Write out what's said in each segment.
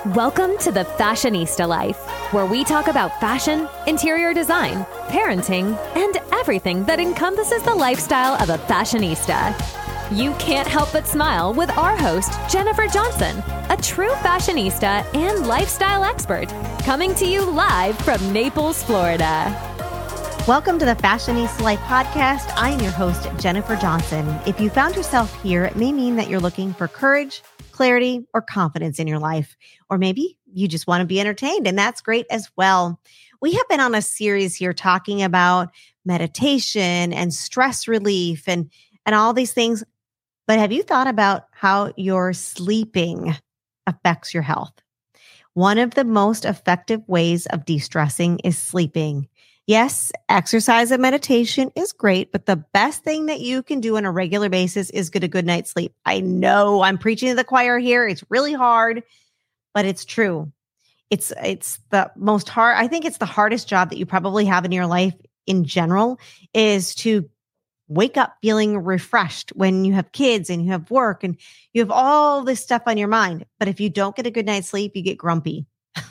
Welcome to the Fashionista Life, where we talk about fashion, interior design, parenting, and everything that encompasses the lifestyle of a fashionista. You can't help but smile with our host, Jennifer Johnson, a true fashionista and lifestyle expert, coming to you live from Naples, Florida. Welcome to the Fashionista Life podcast. I am your host, Jennifer Johnson. If you found yourself here, it may mean that you're looking for courage, clarity, or confidence in your life. Or maybe you just want to be entertained, and that's great as well. We have been on a series here talking about meditation and stress relief and all these things. But have you thought about how your sleeping affects your health? One of the most effective ways of de-stressing is sleeping. Yes, exercise and meditation is great, but the best thing that you can do on a regular basis is get a good night's sleep. I know I'm preaching to the choir here. It's really hard, but it's true. It's the most hard. I think it's the hardest job that you probably have in your life in general is to wake up feeling refreshed when you have kids and you have work and you have all this stuff on your mind. But if you don't get a good night's sleep, you get grumpy.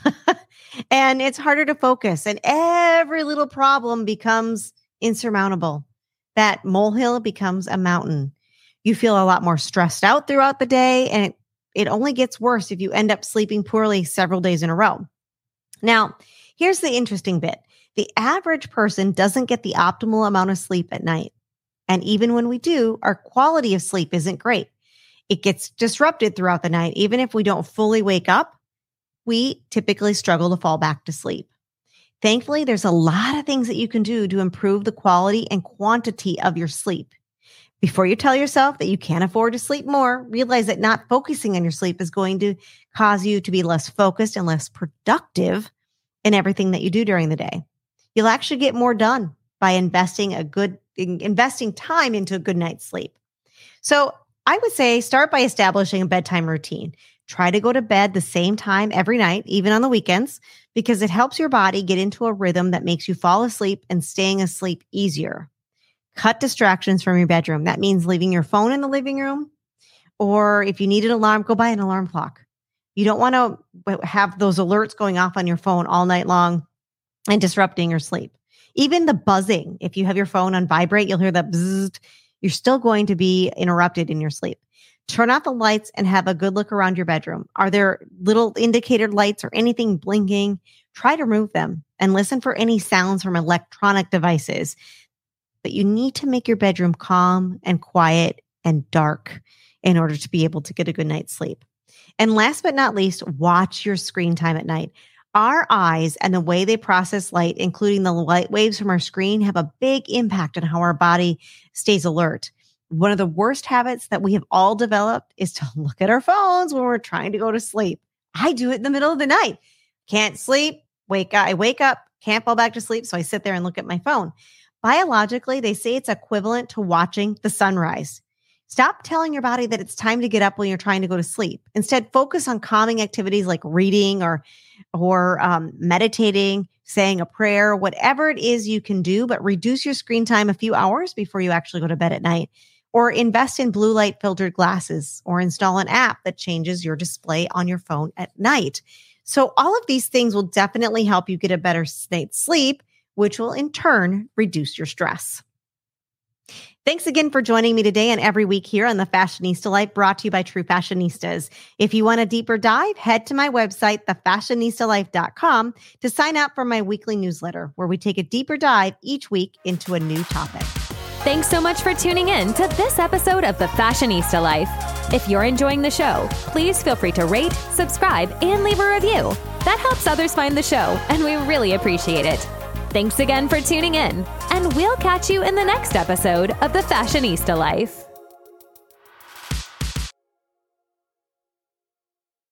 And it's harder to focus, and every little problem becomes insurmountable. That molehill becomes a mountain. You feel a lot more stressed out throughout the day, and it only gets worse if you end up sleeping poorly several days in a row. Now, here's the interesting bit. The average person doesn't get the optimal amount of sleep at night. And even when we do, our quality of sleep isn't great. It gets disrupted throughout the night. Even if we don't fully wake up, we typically struggle to fall back to sleep. Thankfully, there's a lot of things that you can do to improve the quality and quantity of your sleep. Before you tell yourself that you can't afford to sleep more, realize that not focusing on your sleep is going to cause you to be less focused and less productive in everything that you do during the day. You'll actually get more done by investing time into a good night's sleep. So I would say start by establishing a bedtime routine. Try to go to bed the same time every night, even on the weekends, because it helps your body get into a rhythm that makes you fall asleep and staying asleep easier. Cut distractions from your bedroom. That means leaving your phone in the living room, or if you need an alarm, go buy an alarm clock. You don't want to have those alerts going off on your phone all night long and disrupting your sleep. Even the buzzing, if you have your phone on vibrate, you'll hear that bzzzt. You're still going to be interrupted in your sleep. Turn off the lights and have a good look around your bedroom. Are there little indicator lights or anything blinking? Try to remove them and listen for any sounds from electronic devices. But you need to make your bedroom calm and quiet and dark in order to be able to get a good night's sleep. And last but not least, watch your screen time at night. Our eyes and the way they process light, including the light waves from our screen, have a big impact on how our body stays alert. One of the worst habits that we have all developed is to look at our phones when we're trying to go to sleep. I do it in the middle of the night. Can't sleep. I wake up, can't fall back to sleep. So I sit there and look at my phone. Biologically, they say it's equivalent to watching the sunrise. Stop telling your body that it's time to get up when you're trying to go to sleep. Instead, focus on calming activities like reading or meditating, saying a prayer, whatever it is you can do, but reduce your screen time a few hours before you actually go to bed at night. Or invest in blue light filtered glasses, or install an app that changes your display on your phone at night. So all of these things will definitely help you get a better night's sleep, which will in turn reduce your stress. Thanks again for joining me today and every week here on the Fashionista Life, brought to you by True Fashionistas. If you want a deeper dive, head to my website, thefashionistalife.com, to sign up for my weekly newsletter, where we take a deeper dive each week into a new topic. Thanks so much for tuning in to this episode of The Fashionista Life. If you're enjoying the show, please feel free to rate, subscribe, and leave a review. That helps others find the show, and we really appreciate it. Thanks again for tuning in, and we'll catch you in the next episode of The Fashionista Life.